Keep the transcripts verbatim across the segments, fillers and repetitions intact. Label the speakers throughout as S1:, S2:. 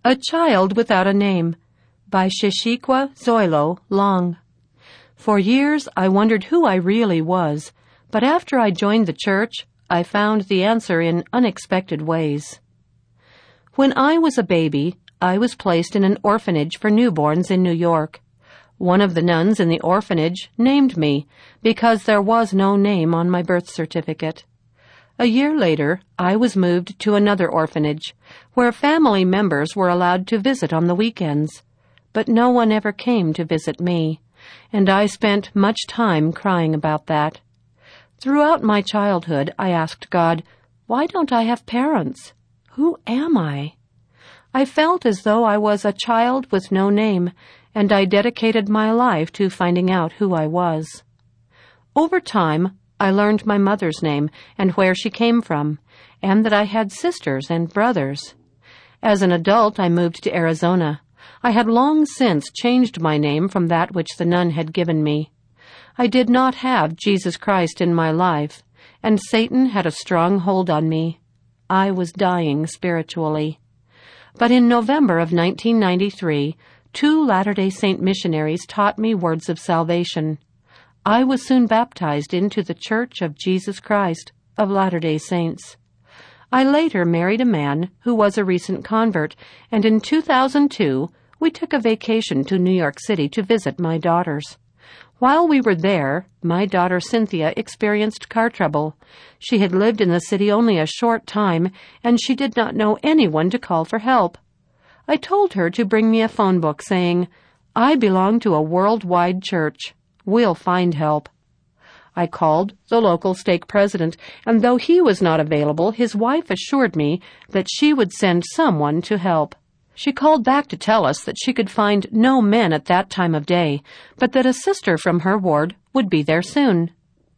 S1: A Child Without a Name by Shishikwa Zoilo Long. For years I wondered who I really was, but after I joined the church, I found the answer in unexpected ways. When I was a baby, I was placed in an orphanage for newborns in New York. One of the nuns in the orphanage named me because there was no name on my birth certificate. A year later, I was moved to another orphanage, where family members were allowed to visit on the weekends. But no one ever came to visit me, and I spent much time crying about that. Throughout my childhood, I asked God, why don't I have parents? Who am I? I felt as though I was a child with no name, and I dedicated my life to finding out who I was. Over time, I learned my mother's name and where she came from, and that I had sisters and brothers. As an adult, I moved to Arizona. I had long since changed my name from that which the nun had given me. I did not have Jesus Christ in my life, and Satan had a strong hold on me. I was dying spiritually. But in November of nineteen ninety-three, two Latter-day Saint missionaries taught me words of salvation. I was soon baptized into the Church of Jesus Christ of Latter-day Saints. I later married a man who was a recent convert, and in two thousand two, we took a vacation to New York City to visit my daughters. While we were there, my daughter Cynthia experienced car trouble. She had lived in the city only a short time, and she did not know anyone to call for help. I told her to bring me a phone book saying, "I belong to a worldwide church. We'll find help." I called the local stake president, and though he was not available, his wife assured me that she would send someone to help. She called back to tell us that she could find no men at that time of day, but that a sister from her ward would be there soon.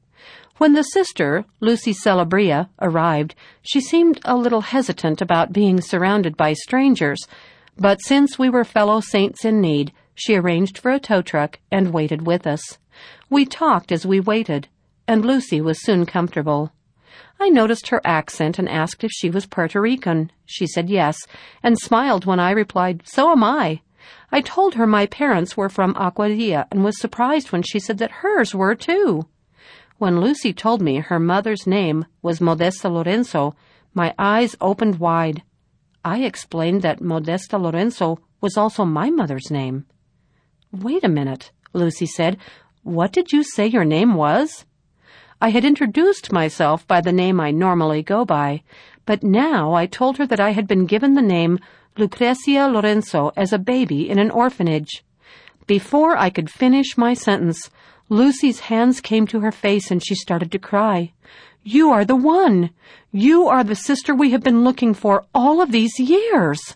S1: When the sister, Lucy Celebria, arrived, she seemed a little hesitant about being surrounded by strangers, but since we were fellow saints in need, she arranged for a tow truck and waited with us. We talked as we waited, and Lucy was soon comfortable. I noticed her accent and asked if she was Puerto Rican. She said yes, and smiled when I replied, "So am I." I told her my parents were from Aguadilla and was surprised when she said that hers were too. When Lucy told me her mother's name was Modesta Lorenzo, my eyes opened wide. I explained that Modesta Lorenzo was also my mother's name. "Wait a minute," Lucy said. "What did you say your name was?" I had introduced myself by the name I normally go by, but now I told her that I had been given the name Lucrecia Lorenzo as a baby in an orphanage. Before I could finish my sentence, Lucy's hands came to her face and she started to cry. "You are the one! You are the sister we have been looking for all of these years!"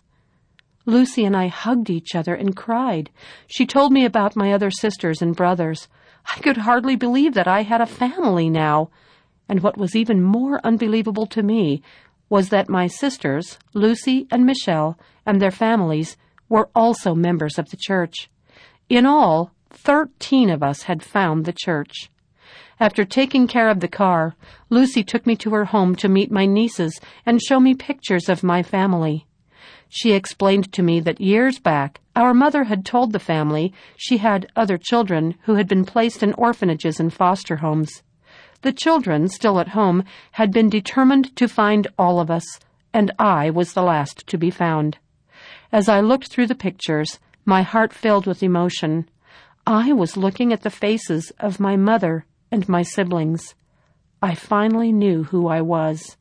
S1: Lucy and I hugged each other and cried. She told me about my other sisters and brothers. I could hardly believe that I had a family now. And what was even more unbelievable to me was that my sisters, Lucy and Michelle, and their families were also members of the church. In all, thirteen of us had found the church. After taking care of the car, Lucy took me to her home to meet my nieces and show me pictures of my family. She explained to me that years back, our mother had told the family she had other children who had been placed in orphanages and foster homes. The children, still at home, had been determined to find all of us, and I was the last to be found. As I looked through the pictures, my heart filled with emotion. I was looking at the faces of my mother and my siblings. I finally knew who I was.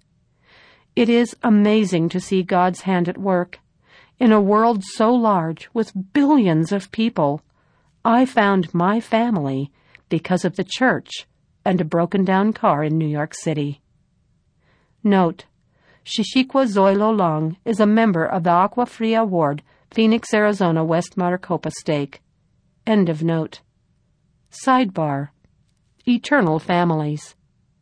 S1: It is amazing to see God's hand at work. In a world so large, with billions of people, I found my family because of the church and a broken-down car in New York City. Note: Shishikwa Zoilo Long is a member of the Agua Fria Ward, Phoenix, Arizona, West Maricopa Stake. End of note. Sidebar: Eternal families.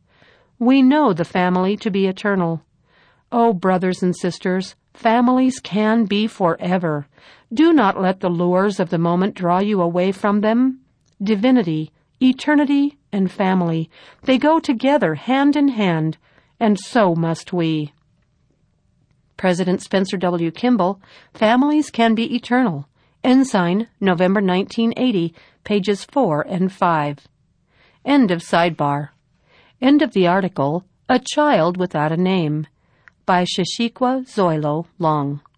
S1: We know the family to be eternal. Oh, brothers and sisters, families can be forever. Do not let the lures of the moment draw you away from them. Divinity, eternity, and family, they go together hand in hand, and so must we. President Spencer W. Kimball, Families Can Be Eternal. Ensign, November nineteen eighty, pages four and five. End of sidebar. End of the article, A Child Without a Name, by Shashiqua Zoilo Long.